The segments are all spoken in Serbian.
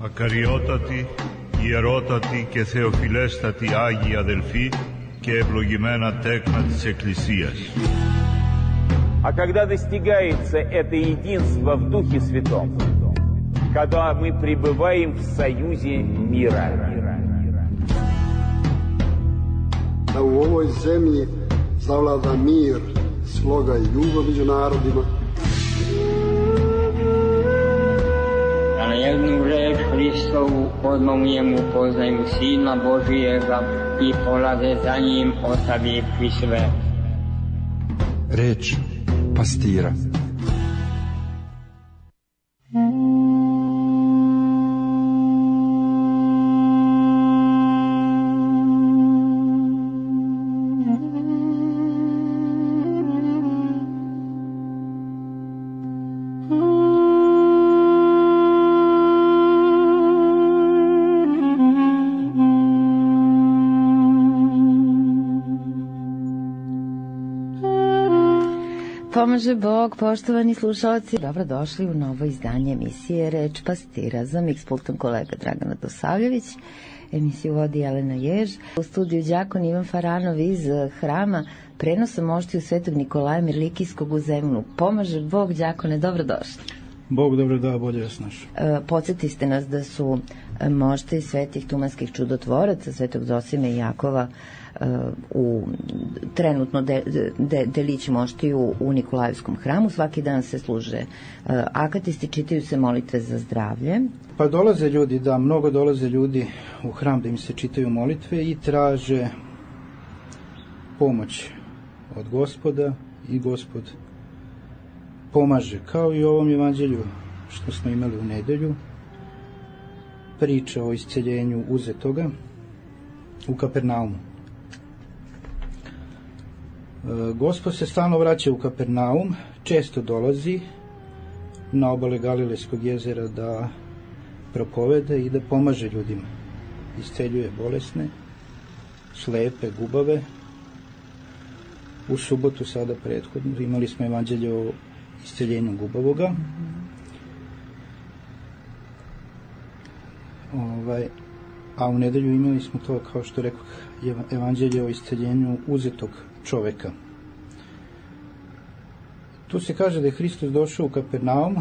Ακαριότατοι, ιερότατοι και θεοφιλέστατοι Άγιοι αδελφοί και ευλογημένα τέκνα της Εκκλησίας. А когда достигается это единство в Духе Святом, когда мы пребываем в союзе мира. Da u ovoj zemlji zavlada mir, sloga i ljubav među narodima. Da na jednu reč Hristovu odmomijemo, poznajmo Sina Božijega i polaze za njim, ostavivši sve. Reč pastira. Pomaže Bog, poštovani slušalci, dobrodošli u novo izdanje emisije Reč pastira. Za mikspultom kolega Dragana Dosavljević, emisiju vodi Jelena Jež. U studiju đakon Ivan Faranov iz hrama prenosa moštiju Svetog Nikolaja Mirlikijskog u Zemunu. Pomaže Bog, đakone, dobrodošli. Bog dobro da, bolje vas našao. Podsjetiste nas da su mošti svetih tumanskih čudotvoraca, Svetog Zosime i Jakova, trenutno delići moštiju u Nikolajevskom hramu. Svaki dan se služe akatisti, čitaju se molitve za zdravlje. Pa dolaze ljudi, da, mnogo dolaze ljudi u hram da im se čitaju molitve i traže pomoć od Gospoda i Gospod pomaže. Kao i u ovom evanđelju što smo imali u nedelju, priča o isceljenju uzetoga u Kapernaumu. Gospod se stalno vraća u Kapernaum, često dolazi na obale Galilejskog jezera da propovede i da pomaže ljudima. Isceljuje bolesne, slepe, gubave. U subotu sada prethodno imali smo evanđelje o isceljenju gubavoga. A u nedelju imali smo to, kao što rekao, evanđelje o isceljenju uzetog čoveka. Tu se kaže da je Hristos došao u Kapernaum.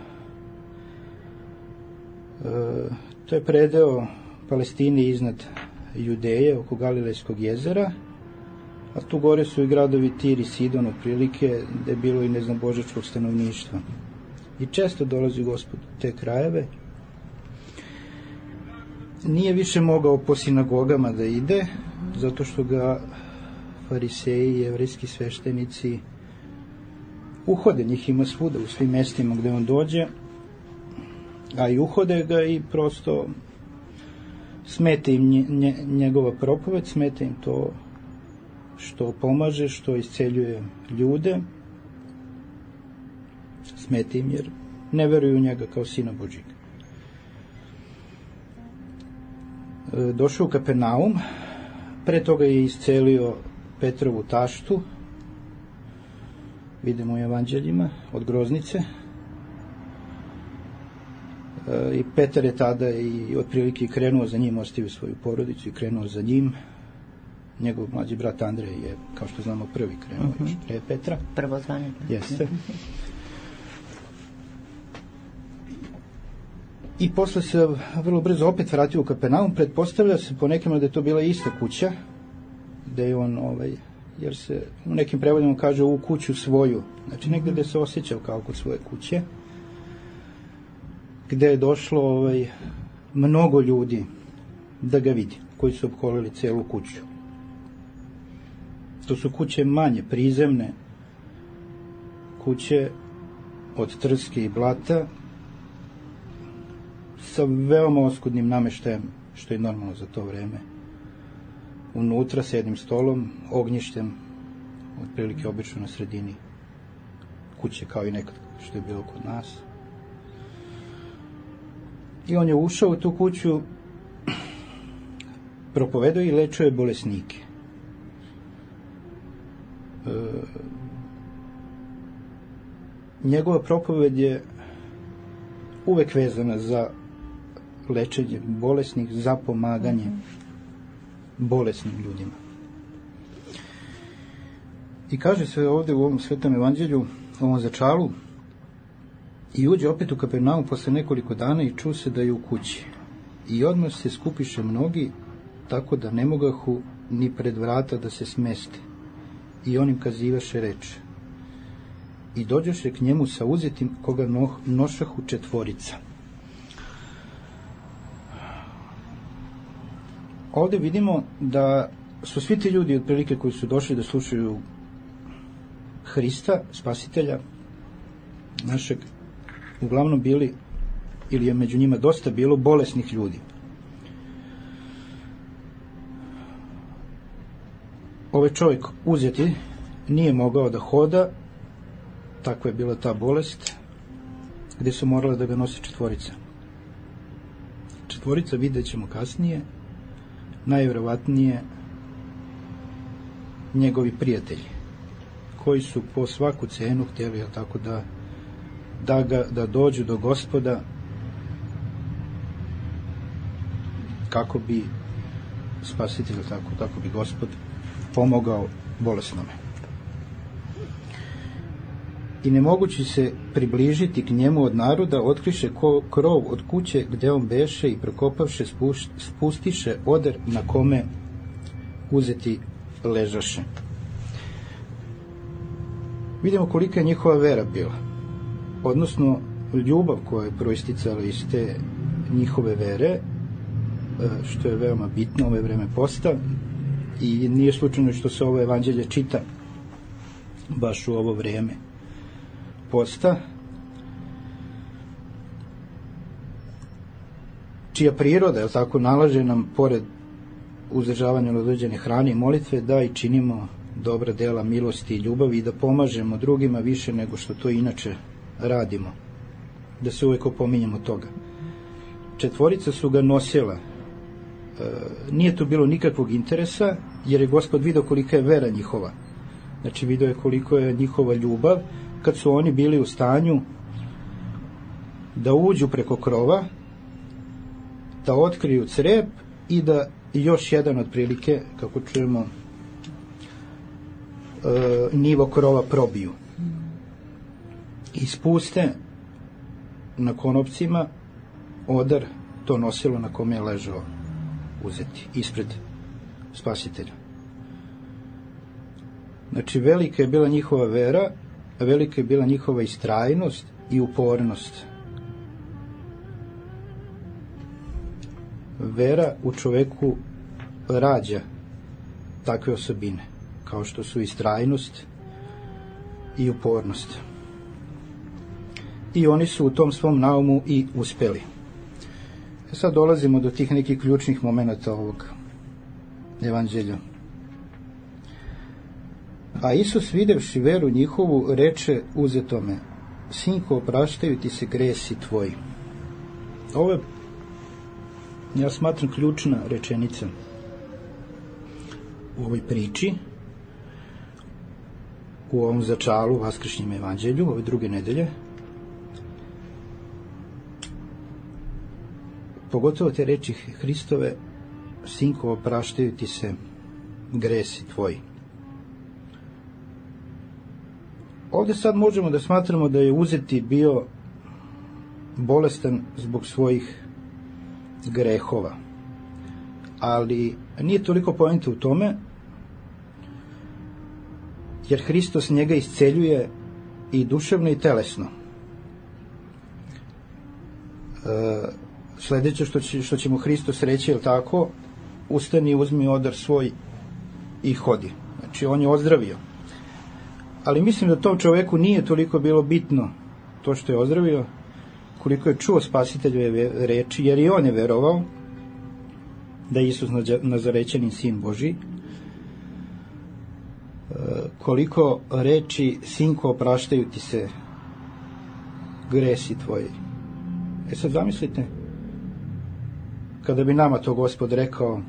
To je predeo Palestine iznad Judeje, oko Galilejskog jezera, a tu gore su i gradovi Tir i Sidon, otprilike, gde je bilo i božačkog stanovništva. I često dolazi Gospod u te krajeve. Nije više mogao po sinagogama da ide, zato što ga fariseji i jevrejski sveštenici uhode, njih ima svuda u svim mestima gde on dođe, a i uhode ga i prosto smeta im njegova propoved, smeta im to što pomaže, što isceljuje ljude, smeta im jer ne veruju u njega kao Sina Božjega. Došao u Kapernaum, pre toga je iscelio Petrovu taštu, vidimo u evanđeljima, od groznice. I Petar je tada i otprilike krenuo za njim, ostavio svoju porodicu i krenuo za njim. Njegov mlađi brat Andrej je, kao što znamo, prvi krenuo još pre Petra. Prvo zvanje. Jeste. I posle se vrlo brzo opet vratio u Kapernaum. Pretpostavlja se po nekima da je to bila ista kuća, da je on, jer se u nekim prevodima kaže u kuću svoju, znači negde gde se osjećao kao kod svoje kuće, gde je došlo mnogo ljudi da ga vidi, koji su opkolili celu kuću. To su kuće manje, prizemne kuće od trske i blata, sa veoma oskudnim nameštajem, što je normalno za to vreme. Unutra s jednim stolom, ognjištem, otprilike obično na sredini kuće, kao i nekad što je bilo kod nas. I on je ušao u tu kuću, propovedao i lečio je bolesnike. Njegova propoved je uvek vezana za lečenje bolesnih, za pomaganje bolesnim ljudima. I kaže se ovde u ovom Svetom evanđelju, u ovom začalu, i uđe opet u Kapernaum posle nekoliko dana i ču se da je u kući. I odmah se skupiše mnogi, tako da ne mogahu ni pred vrata da se smeste. I on im kazivaše reč. I dođoše k njemu sa uzetim, koga nošahu 4. Ovde vidimo da su svi ti ljudi otprilike koji su došli da slušaju Hrista, Spasitelja našeg, uglavnom bili, ili je među njima dosta bilo, bolesnih ljudi. Ovaj čovjek uzeti nije mogao da hoda, takva je bila ta bolest, gdje su morali da ga nosi 4. 4, vidjet ćemo kasnije, najvjerovatnije njegovi prijatelji, koji su po svaku cenu htjeli tako da dođu do Gospoda, kako bi Spasitelj, kako bi Gospod pomogao bolesnome. I ne mogući se približiti k njemu od naroda, otkriše krov od kuće gdje on beše i prokopavše spustiše oder na kome uzeti ležaše. Vidimo kolika je njihova vera bila, odnosno ljubav koja je proisticala iz te njihove vere, što je veoma bitno u ove vreme posta, i nije slučajno što se ovo evanđelje čita baš u ovo vrijeme posta, čija priroda, je tako, nalaže nam, pored uzdržavanja određene hrane i molitve, da i činimo dobra dela milosti i ljubavi i da pomažemo drugima više nego što to inače radimo, da se uvijek opominjemo toga. 4 su ga nosila. Nije tu bilo nikakvog interesa, jer je Gospod vidio kolika je vera njihova. Znači vidio je koliko je njihova ljubav, kad su oni bili u stanju da uđu preko krova, da otkriju crep i da još jedan otprilike, kako čujemo, nivo krova probiju. I spuste na konopcima odar, to nosilo na kome je ležao uzeti, ispred Spasitelja. Znači velika je bila njihova vera, velika je bila njihova istrajnost i upornost. Vera u čoveku rađa takve osobine, kao što su istrajnost i upornost. I oni su u tom svom naumu i uspeli. Sad dolazimo do tih nekih ključnih momenata ovog evanđelja. A Isus, videvši veru njihovu, reče uzetome: Sinko, opraštaju ti se gresi tvoji. Ovo je, ja smatram, ključna rečenica u ovoj priči, u ovom začalu, vaskršnjem evanđelju, ove druge nedelje. Pogotovo te reči Hristove: Sinko, opraštaju ti se gresi tvoji. Ovdje sad možemo da smatramo da je uzeti bio bolestan zbog svojih grehova, ali nije toliko poenta u tome, jer Hristos njega isceljuje i duševno i telesno. Sljedeće što će mu Hristos reći, je tako, ustani, uzmi odar svoj i hodi. Znači on je ozdravio. Ali mislim da tom čovjeku nije toliko bilo bitno to što je ozdravio, koliko je čuo Spasiteljove reči, jer i on je verovao da je Isus Nazarećanin, sin Božji. Koliko reči: Sinko, opraštaju ti se gresi tvoji. Sad zamislite, kada bi nama to Gospod rekao,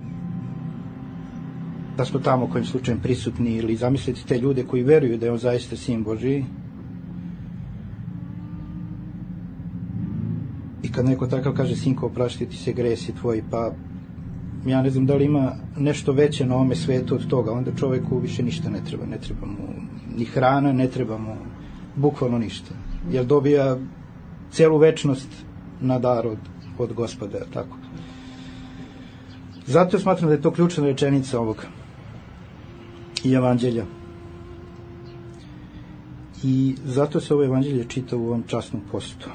da smo tamo kojim slučajem prisutni, ili zamislite te ljude koji veruju da je on zaista sin Božji, I kad neko takav kaže, sinko, opraštaju ti se gresi tvoji, pa ja ne znam da li ima nešto veće na ovome svetu od toga, onda čoveku više ništa ne treba. Ne treba mu ni hrana, ne treba mu bukvalno ništa. Jer dobija celu večnost na dar od Gospoda, tako. Zato smatram da je to ključna rečenica ovog evanđelja. I zato se ovo evanđelje čita u ovom časnom postu.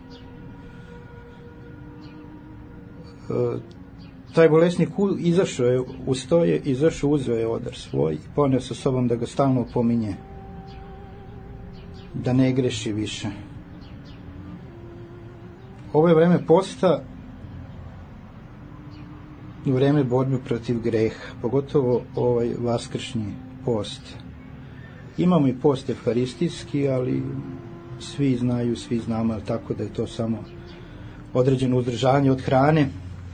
Taj bolesnik izašao je, ustoje, izašao, uzeo je odar svoj i poneo sa sobom da ga stalno opominje da ne greši više. Ovo je vreme posta, vreme borbe protiv greha, pogotovo ovaj vaskršnji post. Imamo i post evharistijski, ali svi znaju, svi znamo, tako da je to samo određeno uzdržanje od hrane,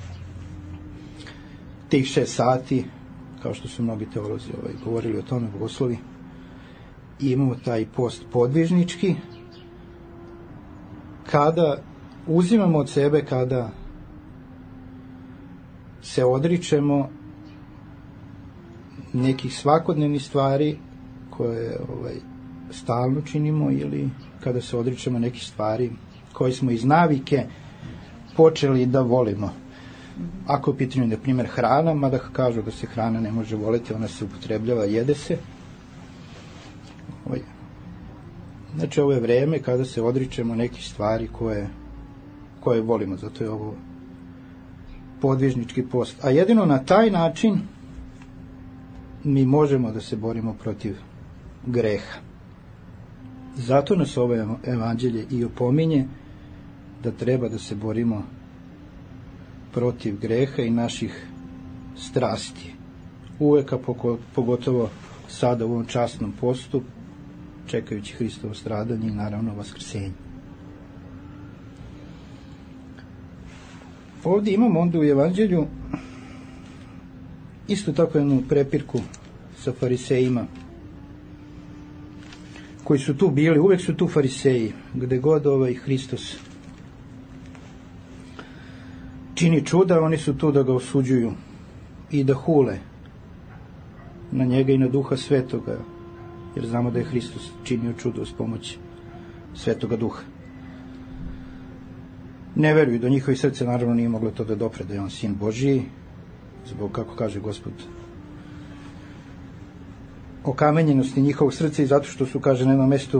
tih 6 sati, kao što su mnogi teolozi govorili o tome, bogoslovi. I imamo taj post podvižnički, kada uzimamo od sebe, kada se odričemo nekih svakodnevnih stvari koje stalno činimo, ili kada se odričemo nekih stvari koje smo iz navike počeli da volimo. Ako je u pitanju, na primjer, hrana, mada kažu da se hrana ne može voleti, ona se upotrebljava, jede se. Znači, ovo je vreme kada se odričemo nekih stvari koje volimo, zato je ovo podvižnički post. A jedino na taj način mi možemo da se borimo protiv greha. Zato nas ovo evanđelje i opominje da treba da se borimo protiv greha i naših strasti. Uvek, a pogotovo sada u ovom časnom postu, čekajući Hristovo stradanje i naravno vaskrsenje. Ovdje imamo onda u evanđelju isto tako jednu prepirku sa farisejima koji su tu bili, uvek su tu fariseji, gde god Hristos čini čuda, oni su tu da ga osuđuju i da hule na njega i na Duha Svetoga, jer znamo da je Hristos činio čudo uz pomoć Svetoga Duha. Ne veruju, do njihovih srca naravno nije moglo to da dopre da je on sin Božiji, zbog, kako kaže Gospod, okamenjenosti njihovog srca, i zato što su, kaže na jednom mestu,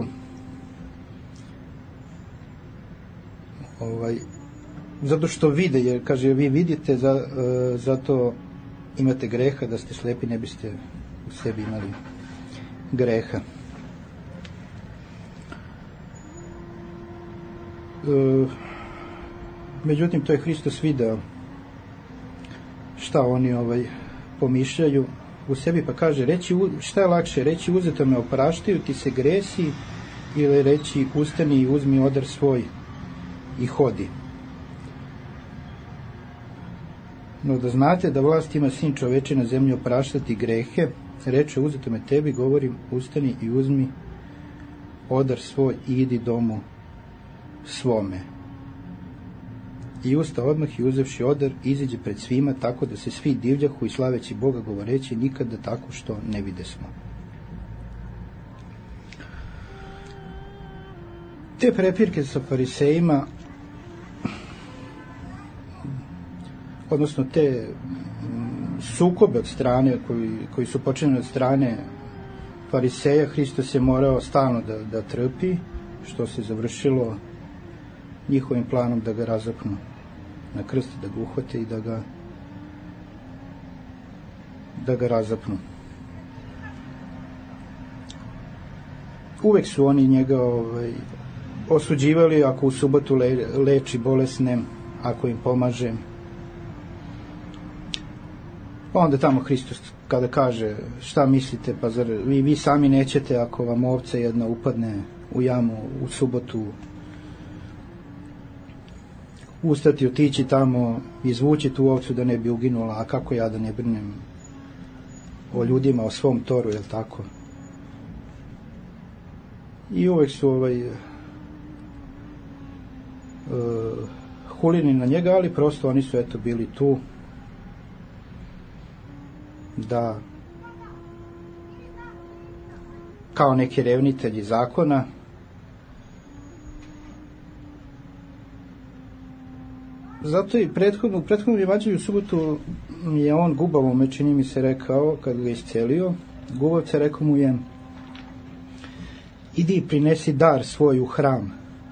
zato što vide, jer kaže, vi vidite, zato imate greha, da ste slepi ne biste u sebi imali greha. Međutim, to je Hristos video šta oni pomišljaju u sebi, pa kaže, šta je lakše, reći uzeto me opraštaju ti se gresi, ili reći ustani i uzmi odar svoj i hodi. No da znate da vlast ima sin čoveče na zemlji opraštati grehe, reče uzeto me tebi, govorim, ustani i uzmi odar svoj i idi domu svome. I usta odmah i uzevši odar iziđe pred svima, tako da se svi divljahu i slaveći Boga, govoreći, nikada tako što ne videsmo. Te prepirke sa farisejima, odnosno te sukobe od strane koji su počinjeni od strane fariseja, Hristos je morao stalno da trpi, što se završilo njihovim planom da ga razapnu na krst, da ga uhvate i da ga razapnu. Uvek su oni njega osuđivali ako u subotu leči bolesne, ako im pomaže. Pa onda tamo Hristos kada kaže, šta mislite, pa zar vi sami nećete ako vam ovca jedna upadne u jamu u subotu, ustati, otići tamo, izvući tu ovcu da ne bi uginula, a kako ja da ne brinem o ljudima, o svom toru, jel tako? I uvek su hulili na njega, ali prosto oni su eto bili tu da kao neki revnitelji zakona zato i prethodnu evanđelju u subotu je on Gubavome, čini mi se, rekao, kad ga iscelio, Gubavce rekao mu je: idi i prinesi dar svoj u hram,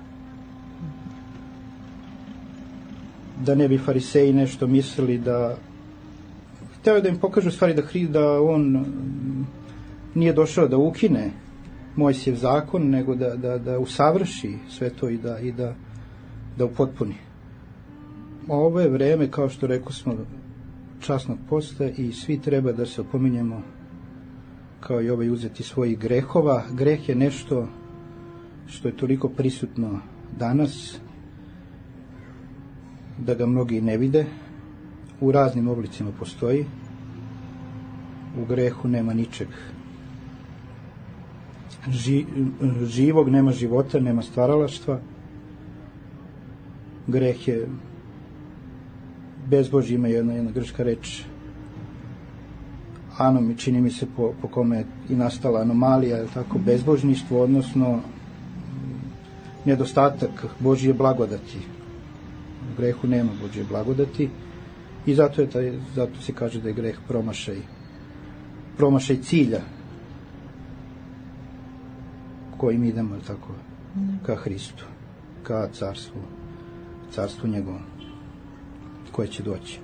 da ne bi fariseji nešto mislili da hteo da im pokažu stvari da on nije došao da ukine Mojsijev zakon, nego da usavrši sve to i da upotpuni. Ovo je vreme, kao što rekao smo, časnog posta i svi treba da se opominjemo kao i ovaj uzeti svojih grehova. Greh je nešto što je toliko prisutno danas da ga mnogi ne vide. U raznim oblicima postoji. U grehu nema ničeg živog, nema života, nema stvaralaštva. Greh je bezbožje, ima jedna grčka reč anom, čini mi se po kome je i nastala anomalija, je tako, bezbožništvo, odnosno nedostatak Božje blagodati. U grehu nema Božje blagodati i zato se kaže da je greh promašaj cilja kojim idemo, tako, ka Hristu, ka carstvu njegovom koje će doći.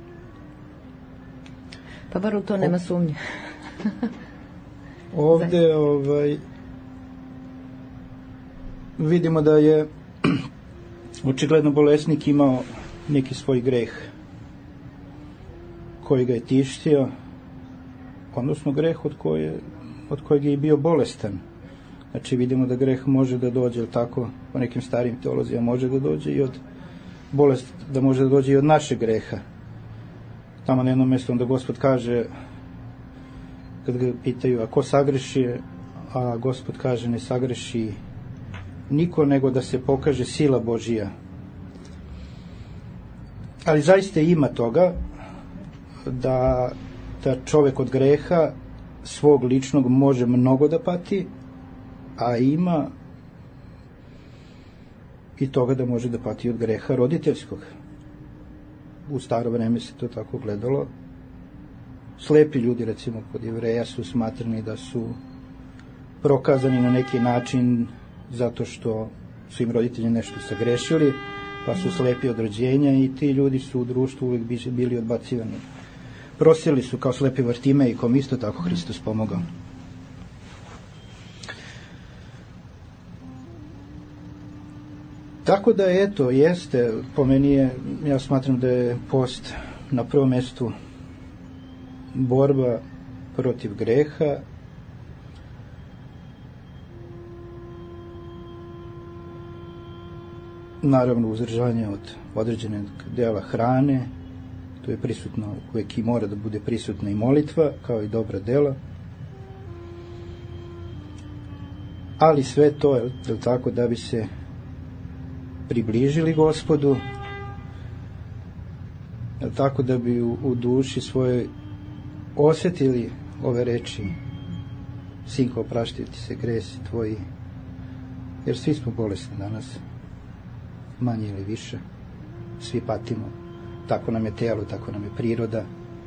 Pa bar u to nema sumnje. Ovde vidimo da je očigledno bolesnik imao neki svoj greh koji ga je tištio, odnosno greh od kojeg je i bio bolestan. Znači vidimo da greh može da dođe, tako, po nekim starim teolozijama može da dođe i od bolest, da može da dođe i od našeg greha. Tamo na jednom mjestu onda Gospod kaže, kad ga pitaju, a ko sagreši, a Gospod kaže, ne sagreši niko, nego da se pokaže sila Božija. Ali zaista ima toga da čovjek od greha svog ličnog može mnogo da pati, a ima i toga da može da pati od greha roditeljskog. U staro vreme se to tako gledalo. Slepi ljudi, recimo, kod Jevreja su smatrani da su prokazani na neki način zato što su im roditelji nešto sagrešili, pa su slepi od rođenja i ti ljudi su u društvu uvijek bili odbacivani. Prosili su kao slepi Vartimej, kom isto tako Hristos pomogao. Tako da, eto, jeste, po meni ja smatram da je post na prvom mjestu borba protiv greha, naravno uzdržanje od određenog dela hrane, to je prisutno uvijek i mora da bude prisutna i molitva, kao i dobra dela. Ali sve to je tako da bi se približili Gospodu, tako da bi u duši svojoj osjetili ove reči: Sinko, opraštaju ti se gresi tvoji, jer svi smo bolesni danas, manje ili više, svi patimo, tako nam je telo, tako nam je priroda.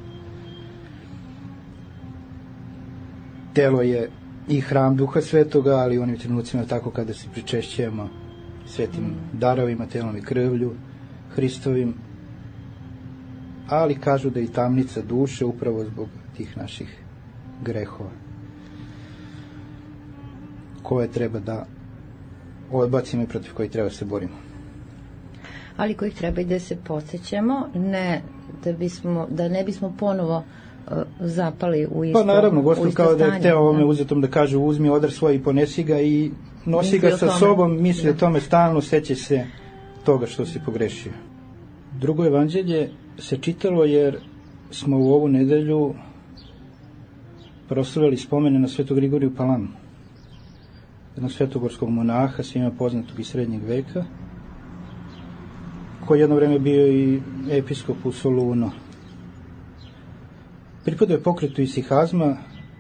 Telo je i hram Duha Svetoga, ali u onim trenucima tako kada se pričešćujemo svetim darovima, telom i krvlju Hristovim, ali kažu da i tamnica duše upravo zbog tih naših grehova koje treba da odbacimo i protiv kojih treba se borimo. Ali kojih treba i da se podsjećamo, ne da ne bismo ponovo zapali u isto. Pa naravno, Gospod kao da je hteo ovome uzetom da kaže: uzmi odar svoj i ponesi ga i nosi ga sa sobom, misli o tome stalno, seća se toga što si pogrešio. Drugo evanđelje se čitalo jer smo u ovu nedelju proslavljali spomene na Svetog Grigoriju Palamu, jednog svetogorskog monaha, svima poznatog iz srednjeg veka, koji jedno vreme bio i episkop u Solunu. Pripadao je pokretu isihazma,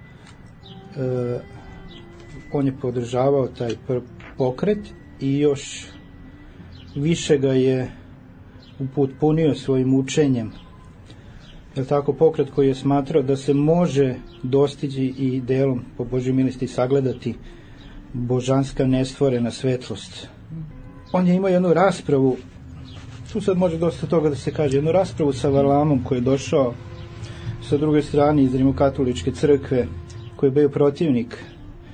on je podržavao taj pokret i još više ga je upotpunio svojim učenjem. Je tako, pokret koji je smatrao da se može dostići i delom po Božjoj milosti sagledati božanska nestvorena svetlost. On je imao jednu raspravu, tu sad može dosta toga da se kaže, jednu raspravu sa Varlamom koji je došao sa druge strane iz Rimokatoličke crkve, koji je bio protivnik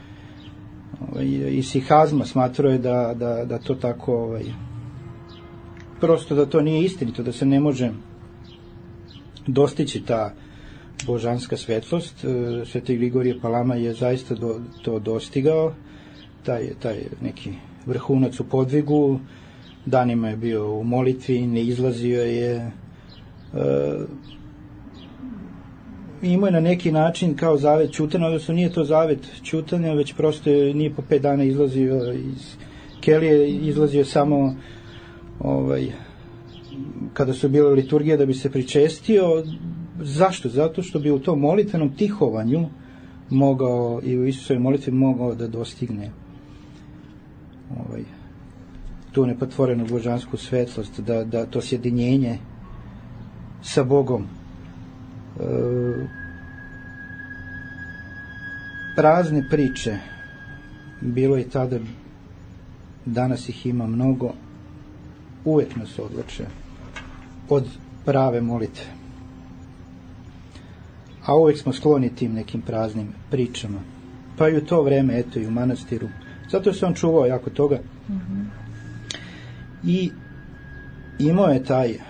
isihazma, smatrao je da to tako prosto da to nije istinito, da se ne može dostići ta božanska svetlost. Sveti Grigorije Palama je zaista to dostigao, taj neki vrhunac u podvigu, danima je bio u molitvi, ne izlazio je, imao je na neki način kao zavet ćutanja, odnosno nije to zavet ćutanja, već prosto nije po 5 dana izlazio iz kelije, izlazio samo kada su bile liturgije da bi se pričestio. Zašto? Zato što bi u tom molitvenom tihovanju mogao i u Isusovoj molitvi mogao da dostigne tu nepotvorenu božansku svetlost, da to sjedinjenje sa Bogom. Prazne priče bilo je tada, danas ih ima mnogo, uvek nas odvlače od prave molitve, a uvek smo skloni tim nekim praznim pričama, pa i u to vreme, eto, i u manastiru. Zato se on čuvao jako toga. I imao je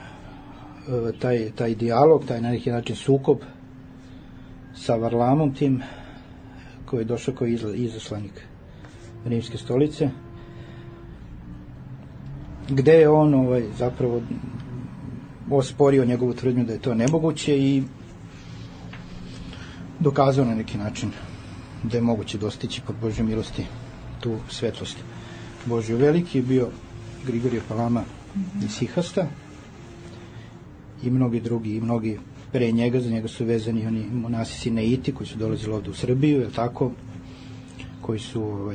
taj dijalog, taj na neki način sukob sa Varlamom tim, koji je došao kao izaslanik Rimske stolice, gde je on zapravo osporio njegovu tvrdnju da je to nemoguće i dokazao na neki način da je moguće dostići pod Božjom milosti tu svetlost Božju. Veliki je bio Grigorije Palama isihasta i mnogi drugi, i mnogi pre njega, za njega su vezani oni monasi Sineiti koji su dolazili ovde u Srbiju, je tako, koji su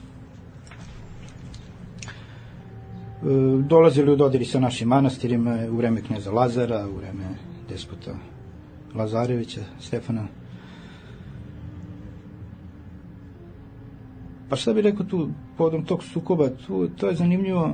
dolazili u dodiri sa našim manastirima u vreme kneza Lazara, u vreme despota Lazarevića, Stefana. Pa šta bih rekao tu povodom tog sukoba, to je zanimljivo.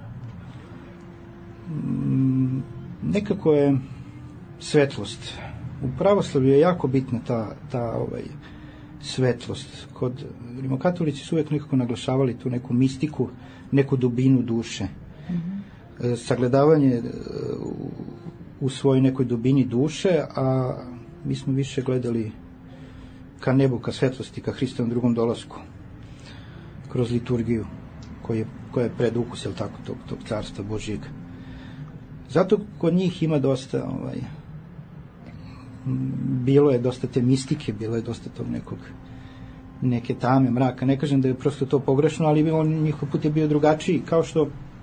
Nekako je svetlost. U pravoslavlju je jako bitna ta svetlost. Kod rimokatolici su uvek nekako naglašavali tu neku mistiku, neku dubinu duše. Sagledavanje u svojoj nekoj dubini duše, a mi smo više gledali ka nebu, ka svetlosti, ka Hristovom drugom dolasku, kroz liturgiju koja je predukus, jel tako, tog carstva Božijeg. Zato kod njih ima dosta bilo je dosta te mistike, bilo je dosta tog neke tame, mraka. Ne kažem da je prosto to pogrešno, ali njihov put je bio drugačiji, kao što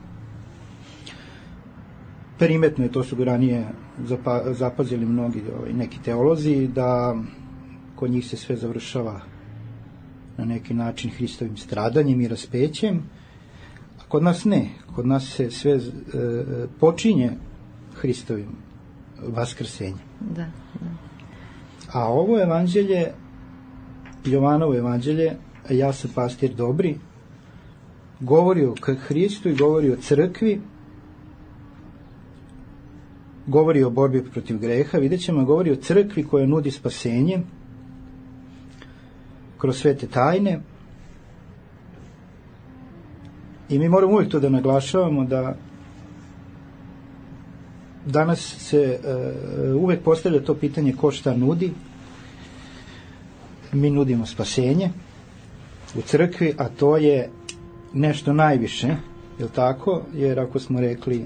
primetno je, to su ranije zapazili mnogi neki teolozi, da kod njih se sve završava na neki način Hristovim stradanjem i raspećem, a kod nas ne. Kod nas se sve počinje Hristovim vaskrsenjem. Da. A ovo evanđelje, Jovanovo evanđelje, ja sam pastir dobri, govori o Hristu i govori o crkvi, govori o borbi protiv greha, vidjet ćemo, govori o crkvi koja nudi spasenje kroz svete tajne. I mi moramo uvijek to da naglašavamo, da danas se uvijek postavlja to pitanje ko šta nudi. Mi nudimo spasenje u crkvi, a to je nešto najviše, je li tako? Jer ako smo rekli,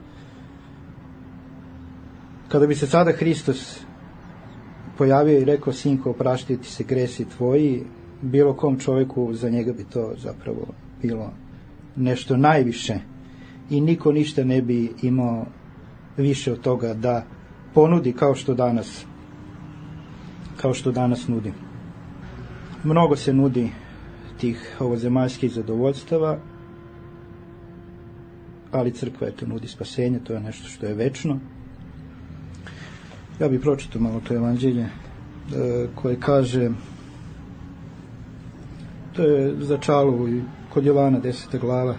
kada bi se sada Hristos pojavio i rekao, sinko, opraštaju ti se gresi tvoji, bilo kom čovjeku za njega bi to zapravo bilo nešto najviše. i niko ništa ne bi imao više od toga da ponudi kao što danas nudi. Mnogo se nudi tih ovozemaljskih zadovoljstava, ali crkva eto nudi spasenje, to je nešto što je večno. Ja bih pročitao malo to evanđelje koje kaže, to je za Čalovu i kod Jovana 10. glava.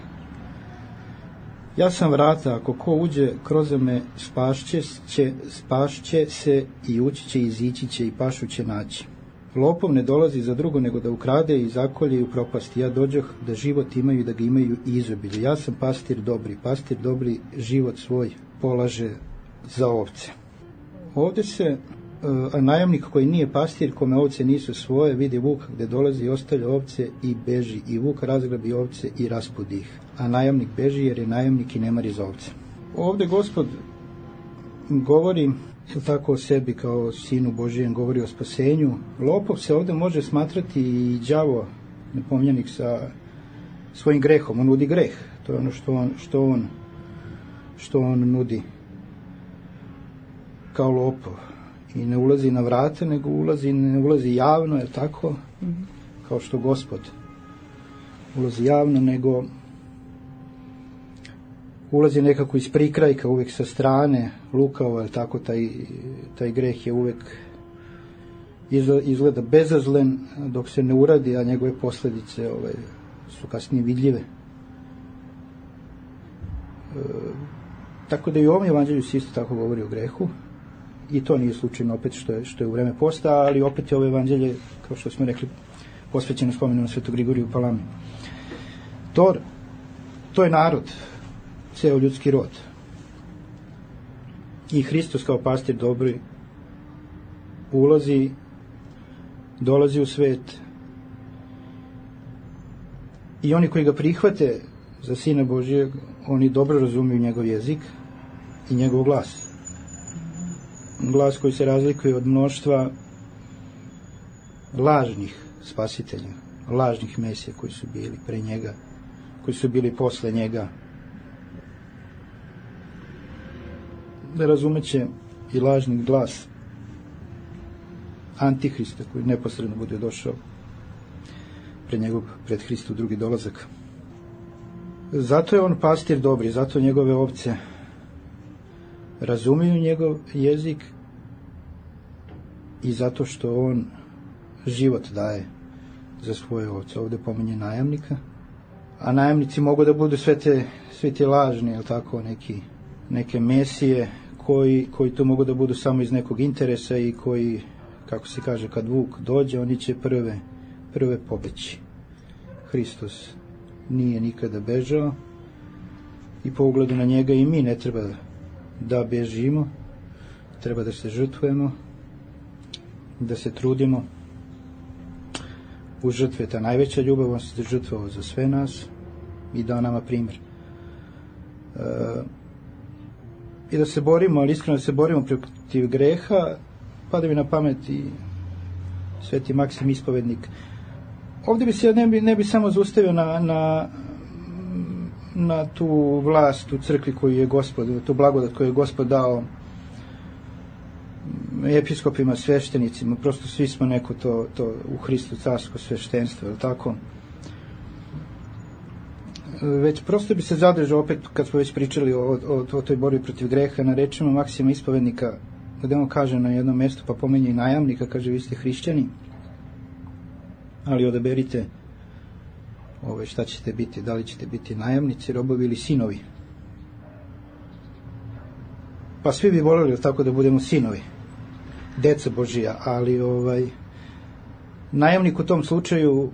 Ja sam vrata, ako ko uđe kroz me spašće se i ući će, izići će i pašu će naći. Lopov ne dolazi za drugo nego da ukrade i zakolje i upropasti. Ja dođoh da život imaju i da ga imaju i izobilje. Ja sam pastir dobri život svoj polaže za ovce. Ovdje se najamnik koji nije pastir, kome ovce nisu svoje, vidi vuka gde dolazi i ostavlja ovce i beži. I vuk razgrabi ovce i raspudi ih. A najamnik beži jer je najamnik i ne mari za ovce. Ovdje Gospod govori tako o sebi kao Sinu Božijem, govori o spasenju. Lopov se ovdje može smatrati i đavo, nepomnjanik sa svojim grehom. On nudi greh. To je ono što on nudi kao lopov. I ne ulazi na vrata, nego ne ulazi javno, je tako? Kao što Gospod ulazi javno, nego ulazi nekako iz prikrajka, uvijek sa strane, lukavo, je tako? Taj greh je uvijek izgleda bezazlen dok se ne uradi, a njegove posljedice su kasnije vidljive. Tako da i u ovom evanđelju se isto tako govori o grehu. I to nije slučajno opet što je u vreme posta, ali opet je ovo evanđelje, kao što smo rekli, posvećeno spomenu na Svetog Grigoriju Palami. To je narod, ceo ljudski rod. I Hristos kao pastir dobri dolazi u svet. I oni koji ga prihvate za Sina Božijeg, oni dobro razumiju njegov jezik i njegov glas. Glas koji se razlikuje od mnoštva lažnih spasitelja, lažnih mesija koji su bili pre njega, koji su bili posle njega. Razumeće i lažni glas Antihrista koji neposredno bude došao pred Hristu drugi dolazak. Zato je on pastir dobri, zato njegove ovce razumiju njegov jezik i zato što on život daje za svoje ovce. Ovdje pominje najamnika, a najamnici mogu da budu sve ti lažni, jel tako, neke mesije koji to mogu da budu samo iz nekog interesa i koji, kako se kaže, kad vuk dođe, oni će prve pobeći. Hristos nije nikada bežao i po ugledu na njega i mi ne treba da bežimo, treba da se žrtvujemo, da se trudimo. U žrtve ta najveća ljubav, on se žrtvovao za sve nas i dao nama primjer. I da se borimo, ali iskreno da se borimo protiv greha, pada mi na pamet i Sveti Maksim Ispovednik. Ovdje bi se ne bi samo zaustavio na tu vlast u crkvi koju je Gospod, tu blagodat koju je Gospod dao episkopima, sveštenicima, prosto svi smo neko to u Hristu carsko sveštenstvo, je li tako? Već prosto bi se zadržao opet, kad smo već pričali o toj borbi protiv greha, na rečima Maksima Ispovednika, gde on kaže na jednom mjestu, pa pomenje i najamnika, kaže, vi ste hrišćani, ali odaberite šta ćete biti, da li ćete biti najamnici, robovi ili sinovi. Pa svi bi voljeli tako da budemo sinovi, deca Božija, ali najamnik u tom slučaju,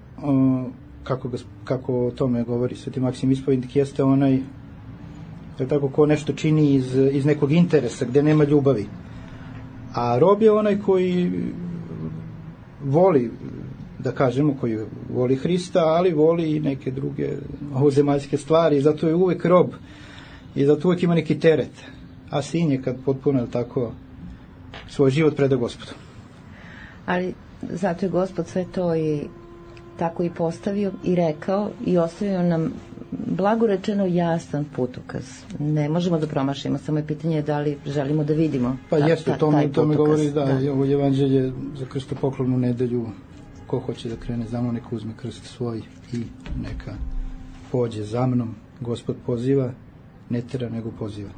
kako o tome govori Sveti Maksim Ispovednik, jeste onaj, tako, ko nešto čini iz nekog interesa, gde nema ljubavi. A rob je onaj koji voli, da kažemo, koji voli Hrista, ali voli i neke druge ovozemaljske stvari, i zato je uvek rob i zato uvek ima neki teret. A sin je kad potpuno tako svoj život preda Gospodu. Ali zato je Gospod sve to i tako i postavio i rekao i ostavio nam blago rečeno jasan putokaz. Ne možemo da promašimo, samo je pitanje da li želimo da vidimo pa jeste, to mi govori da ovo evanđelje za krstopoklonu nedelju, ko hoće da krene za mnom, neka uzme krst svoj i neka pođe za mnom. Gospod poziva, ne tera nego poziva.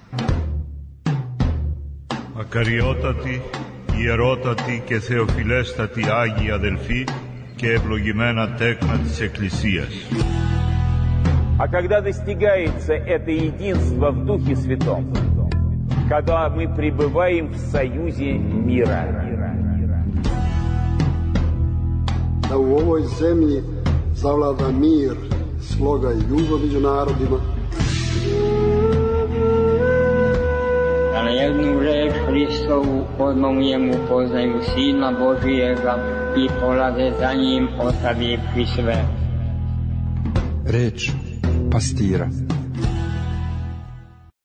Ακαριότατοι, ιερότατοι και θεοφιλέστατοι Άγιοι αδελφοί και ευλογημένα τέκνα της Εκκλησίας. А когда достигается это единство в Духе Святом, когда мы пребываем в союзе мира. Da u ovoj zemlji zavlada mir, sloga i ljubav među narodima. Da na jednu reč Hristovu odmah poznaju Sina Božijega i polaze za njim ostavivši sve. Reč pastira.